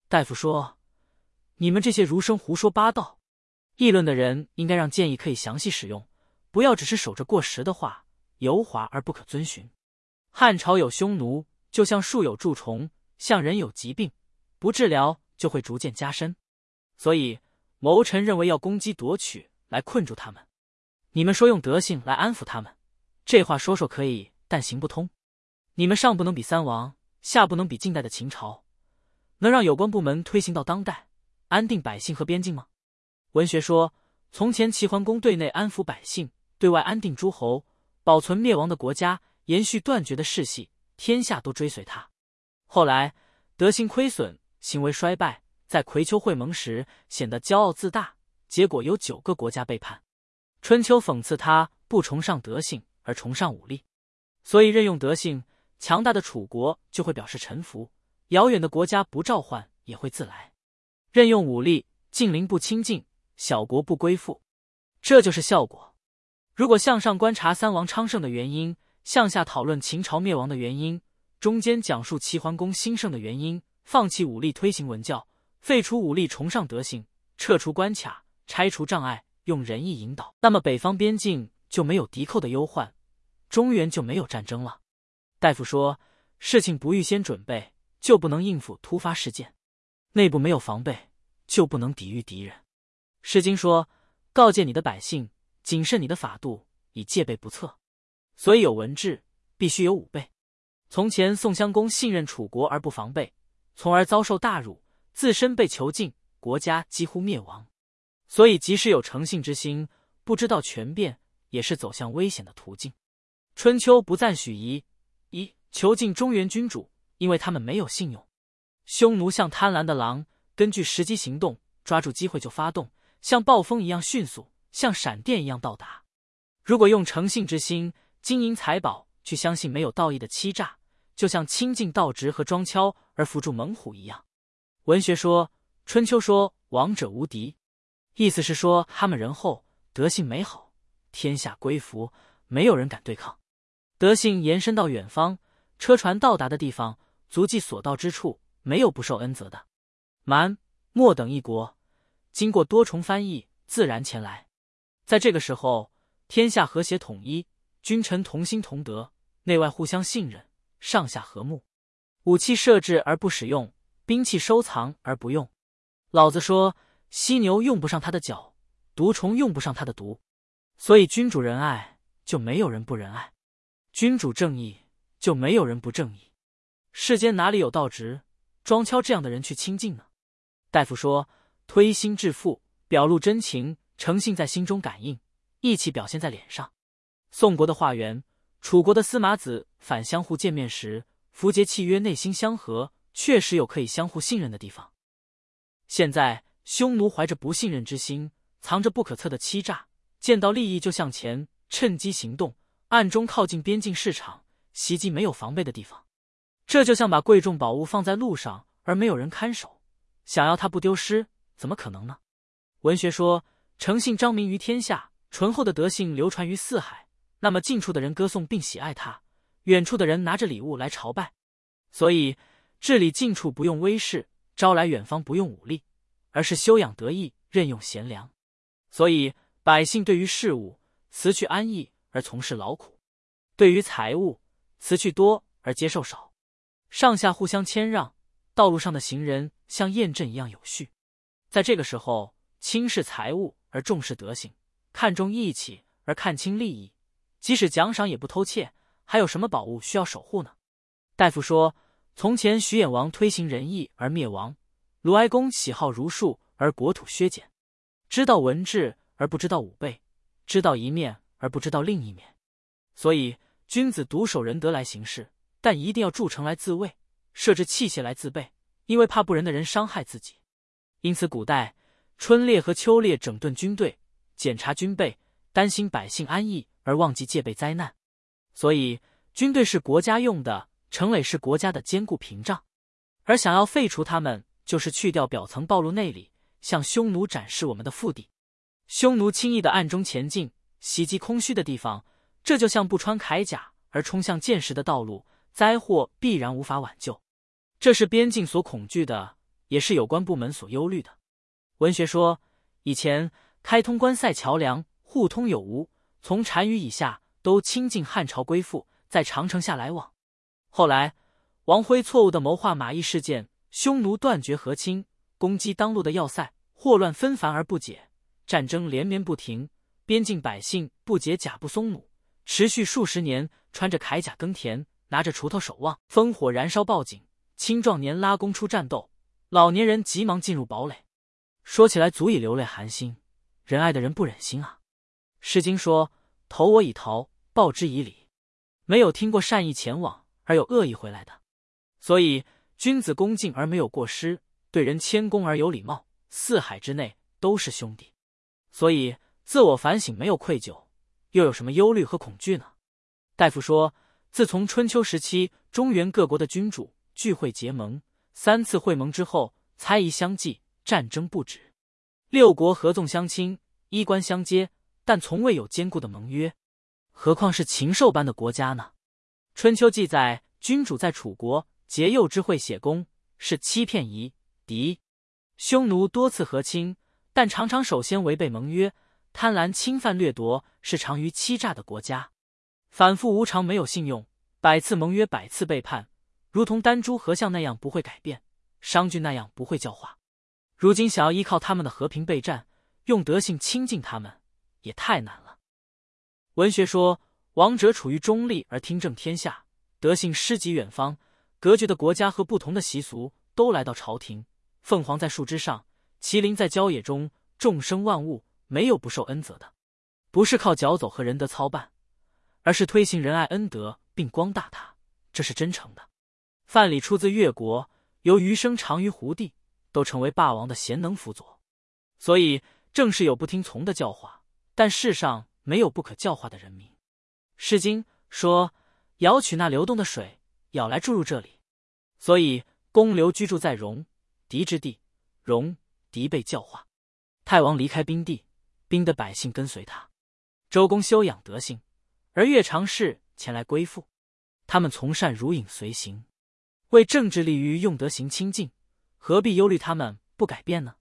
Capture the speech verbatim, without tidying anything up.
大夫说：“你们这些儒生胡说八道。议论的人应该让建议可以详细使用，不要只是守着过时的话，油滑而不可遵循。汉朝有匈奴，就像树有蛀虫，像人有疾病，不治疗就会逐渐加深。所以谋臣认为要攻击夺取来困住他们，你们说用德性来安抚他们，这话说说可以，但行不通。你们上不能比三王，下不能比近代的秦朝，能让有关部门推行到当代，安定百姓和边境吗？”文学说，从前齐桓公对内安抚百姓，对外安定诸侯，保存灭亡的国家，延续断绝的世系，天下都追随他。后来德性亏损，行为衰败，在葵丘会盟时显得骄傲自大，结果有九个国家背叛。春秋讽刺他不崇尚德性而崇尚武力，所以任用德性，强大的楚国就会表示臣服，遥远的国家不召唤也会自来。任用武力，近邻不亲近，小国不归附，这就是效果。如果向上观察三王昌盛的原因，向下讨论秦朝灭亡的原因，中间讲述齐桓公兴盛的原因，放弃武力推行文教，废除武力崇尚德性，撤除关卡，拆除障碍，用仁义引导，那么北方边境就没有敌寇的忧患，中原就没有战争了。大夫说，事情不预先准备，就不能应付突发事件；内部没有防备，就不能抵御敌人。诗经说，告诫你的百姓，谨慎你的法度，以戒备不测。所以有文治，必须有武备。从前宋襄公信任楚国而不防备，从而遭受大辱，自身被囚禁，国家几乎灭亡。所以即使有诚信之心，不知道权变，也是走向危险的途径。春秋不赞许夷，一囚禁中原君主，因为他们没有信用。匈奴像贪婪的狼，根据时机行动，抓住机会就发动，像暴风一样迅速，像闪电一样到达。如果用诚信之心，金银财宝去相信没有道义的欺诈，就像亲近道直和庄敲而扶住猛虎一样。文学说，春秋说王者无敌，意思是说他们仁厚，德性美好，天下归服，没有人敢对抗。德性延伸到远方，车船到达的地方，足迹所到之处，没有不受恩泽的。蛮、莫等一国，经过多重翻译，自然前来。在这个时候，天下和谐统一，君臣同心同德，内外互相信任，上下和睦。武器设置而不使用，兵器收藏而不用。老子说，犀牛用不上它的角，毒虫用不上它的毒。所以君主仁爱，就没有人不仁爱；君主正义，就没有人不正义。世间哪里有道直、庄敲这样的人去亲近呢？大夫说，推心置腹，表露真情，诚信在心中感应，义气表现在脸上。宋国的华元，楚国的司马子反相互见面时，符节契约，内心相合，确实有可以相互信任的地方。现在匈奴怀着不信任之心，藏着不可测的欺诈，见到利益就向前，趁机行动，暗中靠近边境市场，袭击没有防备的地方。这就像把贵重宝物放在路上而没有人看守，想要它不丢失，怎么可能呢？文学说，诚信彰明于天下，醇厚的德性流传于四海，那么近处的人歌颂并喜爱他，远处的人拿着礼物来朝拜。所以治理近处不用威势，招来远方不用武力，而是修养德义，任用贤良。所以百姓对于事物辞去安逸而从事劳苦，对于财物辞去多而接受少，上下互相谦让，道路上的行人像验证一样有序。在这个时候，轻视财物而重视德行，看重义气而看轻利益，即使奖赏也不偷窃，还有什么宝物需要守护呢？大夫说，从前徐衍王推行仁义而灭亡，鲁哀公喜好儒术而国土削减，知道文治而不知道武备，知道一面而不知道另一面。所以君子独守仁德来行事，但一定要筑城来自卫，设置器械来自备，因为怕不仁的人伤害自己。因此古代春猎和秋猎整顿军队，检查军备，担心百姓安逸而忘记戒备灾难。所以军队是国家用的，城垒是国家的坚固屏障，而想要废除他们，就是去掉表层暴露内里，向匈奴展示我们的腹地。匈奴轻易的暗中前进，袭击空虚的地方，这就像不穿铠甲而冲向剑石的道路，灾祸必然无法挽救。这是边境所恐惧的， 也是有关部门所忧虑的。文学说，以前开通关塞桥梁，互通有无，从单于以下都亲近汉朝归附，在长城下来往。后来王辉错误地谋划马邑事件，匈奴断绝和亲，攻击当路的要塞，祸乱纷繁而不解，战争连绵不停，边境百姓不解甲不松弩，持续数十年，穿着铠甲耕田，拿着锄头守望，烽火燃烧报警，青壮年拉弓出战斗，老年人急忙进入堡垒。说起来足以流泪寒心，仁爱的人不忍心啊。诗经说，投我以桃，报之以李，没有听过善意前往而有恶意回来的。所以君子恭敬而没有过失，对人谦恭而有礼貌，四海之内都是兄弟。所以自我反省没有愧疚，又有什么忧虑和恐惧呢？大夫说，自从春秋时期中原各国的君主聚会结盟，三次会盟之后，猜疑相继，战争不止，六国合纵相亲，衣冠相接，但从未有坚固的盟约，何况是禽兽般的国家呢？春秋记载，君主在楚国结右之会写功，是欺骗夷狄。匈奴多次和亲，但常常首先违背盟约，贪婪侵犯掠夺，是长于欺诈的国家。反复无常，没有信用，百次盟约百次背叛，如同丹朱和相那样不会改变，商郡那样不会教化。如今想要依靠他们的和平备战，用德性亲近他们，也太难了。文学说，王者处于中立而听政天下，德性施及远方，隔绝的国家和不同的习俗都来到朝廷。凤凰在树枝上，麒麟在郊野中，众生万物没有不受恩泽的，不是靠脚走和仁德操办，而是推行仁爱恩德并光大它，这是真诚的。范蠡出自越国，由余生长于胡地，都成为霸王的贤能辅佐。所以正是有不听从的教化，但世上没有不可教化的人民。诗经说，舀取那流动的水，舀来注入这里。所以公刘居住在戎狄之地，戎狄被教化。太王离开兵地，兵的百姓跟随他。周公修养德性，而越常侍前来归附，他们从善如影随形，为政治立于用德行清净，何必忧虑他们不改变呢？